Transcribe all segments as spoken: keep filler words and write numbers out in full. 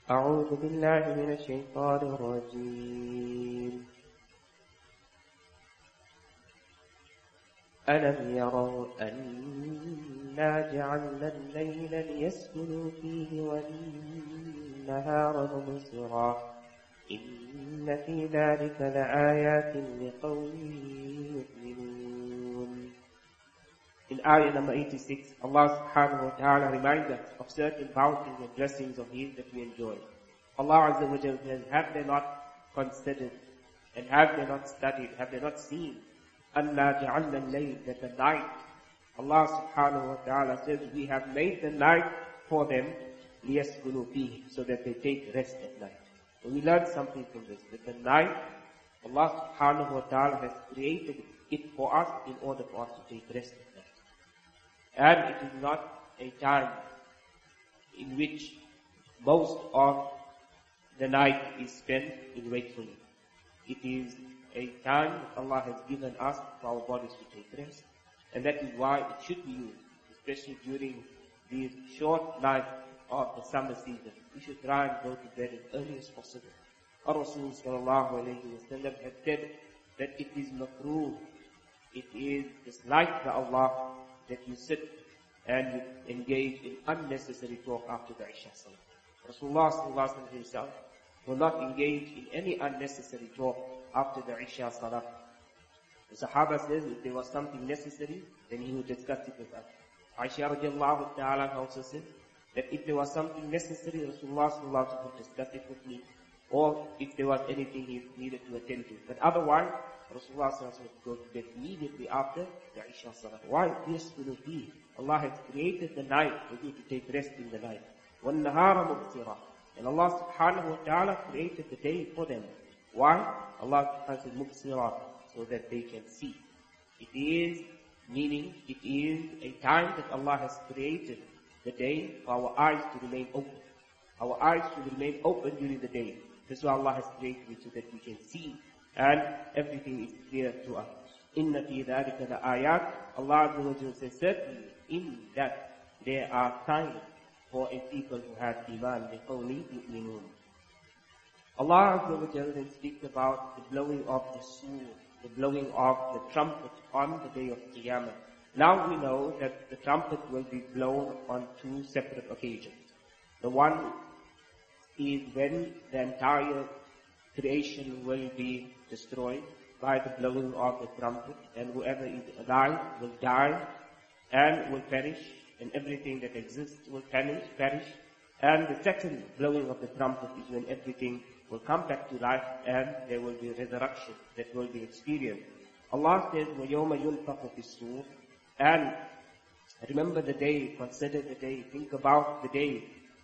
أعوذ بالله من الشيطان الرجيم ألم يروا أنا جعلنا الليل ليسكنوا فيه والنهار مبصرا إن في ذلك لآيات لقوم يؤمنون. In ayah number eighty-six, Allah subhanahu wa ta'ala reminds us of certain bounties and blessings of His that we enjoy. Allah Azza wa Jalla says, have they not considered and have they not studied, have they not seen أَنَّا جَعَلْنَا اللَّيْلَ, that the night, Allah subhanahu wa ta'ala says, we have made the night for them لِيَسْكُنُوا فِيهِ, so that they take rest at night. So we learn something from this, that the night, Allah subhanahu wa ta'ala has created it for us in order for us to take rest at night. And it is not a time in which most of the night is spent in wakefulness. It is a time that Allah has given us for our bodies to take rest. And that is why it should be used, especially during these short nights of the summer season. We should try and go to bed as early as possible. Our Rasul sallallahu alayhi wa sallam had said that it is makruh, it is disliked by Allah that you sit and you engage in unnecessary talk after the Isha Salah. Rasulullah sallallahu alayhi wa sallam himself will not engage in any unnecessary talk after the Isha Salah. The Sahaba says if there was something necessary, then he would discuss it with us. Aisha radiallahu ta'ala also says that if there was something necessary, Rasulullah sallallahu alayhi wa sallam would discuss it with me. Or if there was anything he needed to attend to. But otherwise, Rasulullah sallallahu alayhi wa sallam would go to bed immediately after the Isha Salah. Why? Yes, Allah has created the night for you to take rest in the night. وَالنَّهَارَ مُبْصِرًا, and Allah subhanahu wa ta'ala created the day for them. Why? Allah subhanahu wa ta'ala said مُبْصِرًا, so that they can see. It is, meaning, it is a time that Allah has created the day for our eyes to remain open. Our eyes should remain open during the day. This is why Allah has created it so that we can see and everything is clear to us. إِنَّ فِي ذَلِكَ لَآيَاتٍ, Allah Azza wa Jalla says, certainly in that there are signs for a people who have iman, لِقَوْمٍ يُؤْمِنُونَ. Allah Azza wa Jalla then speaks about the blowing of the sur, the blowing of the trumpet on the day of Qiyamah. Now we know that the trumpet will be blown on two separate occasions. The one is when the entire creation will be destroyed by the blowing of the trumpet, and whoever is alive will die and will perish, and everything that exists will perish. perish. And the second blowing of the trumpet is when everything will come back to life and there will be resurrection that will be experienced. Allah says, وَيَوْمَ يُنْفَخُ فِي الصُّورِ, and remember the day, consider the day, think about the day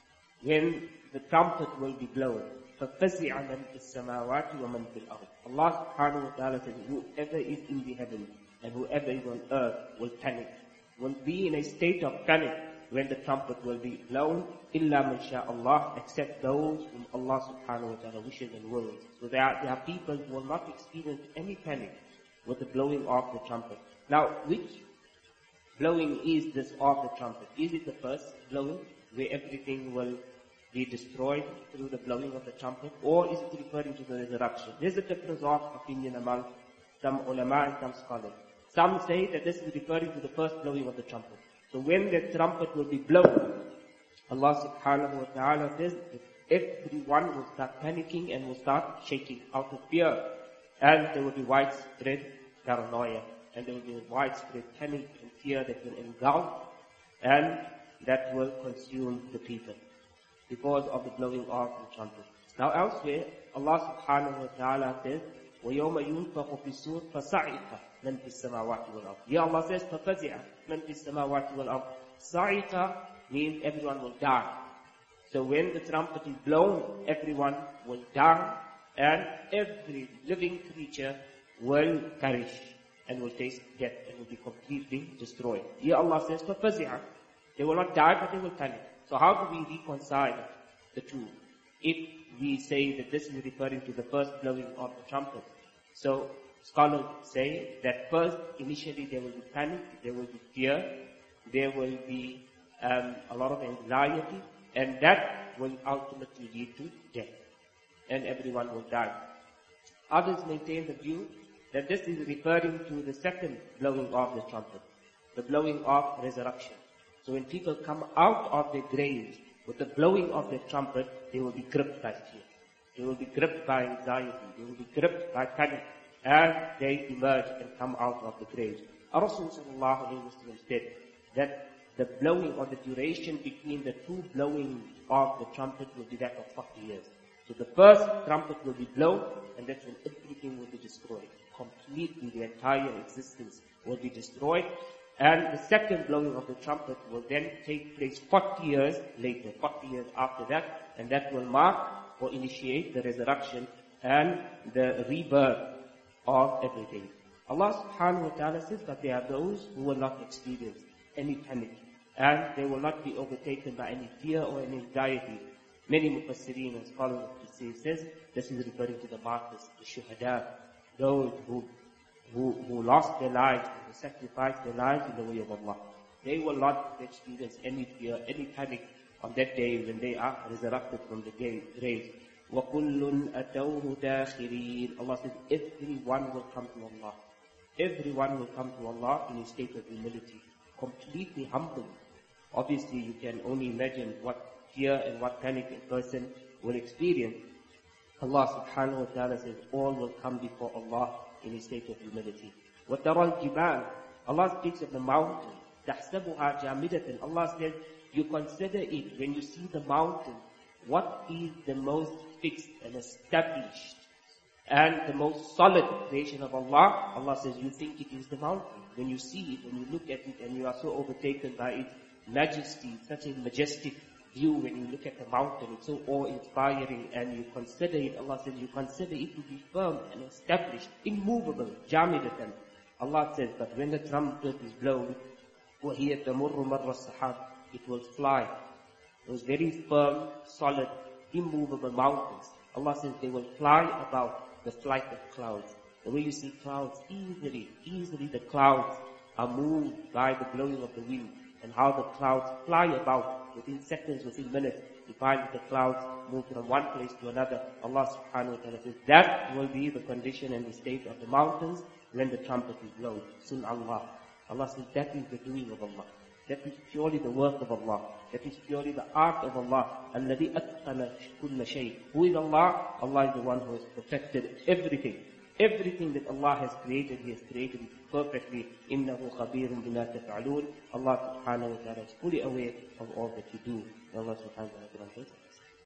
when the trumpet will be blown. فَفَزِعَ مَنْ فِي السَّمَاوَاتِ وَمَنْ فِي الْأَرْضِ. Allah subhanahu wa ta'ala says, whoever is in the heavens and whoever is on earth will panic, will be in a state of panic when the trumpet will be blown, إِلَّا مَنْ شَاءَ اللَّهِ, except those whom Allah subhanahu wa ta'ala wishes and wills. So there are, there are people who will not experience any panic with the blowing of the trumpet. Now, which blowing is this of the trumpet? Is it the first blowing, where everything will be destroyed through the blowing of the trumpet, or is it referring to the resurrection? There's a difference of opinion among some ulama and some scholars. Some say that this is referring to the first blowing of the trumpet. So when the trumpet will be blown, Allah subhanahu wa ta'ala says that everyone will start panicking and will start shaking out of fear. And there will be widespread paranoia, and there will be widespread panic and fear that will engulf and that will consume the people because of the blowing of the trumpet. Now elsewhere, Allah subhanahu wa ta'ala says, وَيَوْمَ يُنْفَخُ فِي الصُّورِ فَصَعِقَ مَنْ فِي السَّمَاوَاتِ وَالْأَرْضِ. Here Allah says, فَفَزِعَ مَنْ فِي السَّمَاوَاتِ وَالْأَرْضِ. صَعِقَ means everyone will die. So when the trumpet is blown, everyone will die, and every living creature will perish and will taste death and will be completely destroyed. Here Allah says, فَفَزِعَ. They will not die, but they will panic. So how do we reconcile the two? If we say that this is referring to the first blowing of the trumpet. So scholars say that first, initially there will be panic, there will be fear, there will be um, a lot of anxiety, and that will ultimately lead to death, and everyone will die. Others maintain the view that this is referring to the second blowing of the trumpet, the blowing of resurrection. So when people come out of their graves with the blowing of the trumpet, they will be gripped by fear. They will be gripped by anxiety. They will be gripped by panic as they emerge and come out of the graves. Rasul sallallahu alayhi wa sallam said that the blowing or the duration between the two blowing of the trumpet will be that of forty years. So the first trumpet will be blown, and that's when everything will be destroyed. Completely, the entire existence will be destroyed. And the second blowing of the trumpet will then take place forty years later, forty years after that, and that will mark or initiate the resurrection and the rebirth of everything. Allah subhanahu wa ta'ala says that there are those who will not experience any panic, and they will not be overtaken by any fear or any anxiety. Many mufassirin and scholars of Tafsir says this is referring to the martyrs, the shuhada, those who, who, who lost their lives, who sacrificed their lives in the way of Allah. They will not experience any fear, any panic on that day when they are resurrected from the grave. وَكُلٌّ أَتَوْهُ دَاخِرِينَ. Allah says everyone will come to Allah. Everyone will come to Allah in a state of humility, completely humble. Obviously, you can only imagine what fear and what panic a person will experience. Allah subhanahu wa ta'ala says all will come before Allah in a state of humility. وَتَرَى الْجِبَالِ. Allah speaks of the mountain. تَحْسَبُهَا جَامِدَةً. Allah says, you consider it when you see the mountain, what is the most fixed and established and the most solid creation of Allah? Allah says, you think it is the mountain. When you see it, when you look at it, and you are so overtaken by its majesty, such a majestic view when you look at the mountain, it's so awe-inspiring, and you consider it, Allah says, you consider it to be firm and established, immovable, jamidatan. Allah says, but when the trumpet is blown, وَهِيَ تَمُرُّ مَرَّ السَّحَابِ, it will fly. Those very firm, solid, immovable mountains, Allah says they will fly about the flight of clouds. The way you see clouds, easily, easily the clouds are moved by the blowing of the wind, and how the clouds fly about within seconds, within minutes. You find that the clouds move from one place to another. Allah subhanahu wa ta'ala says that will be the condition and the state of the mountains when the trumpet is blown. Sun Allah. Allah says that is the doing of Allah. That is purely the work of Allah. That is purely the art of Allah. الَّذِي أَتْقَنَ كُلَّ شَيْءٍ. Who is Allah? Allah is the one who has perfected everything. Everything that Allah has created, He has created it perfectly. إِنَّهُ خَبِيرٌ بِمَا تَفْعَلُونَ. Allah subhanahu wa ta'ala is fully aware of all that you do. Allah subhanahu wa ta'ala.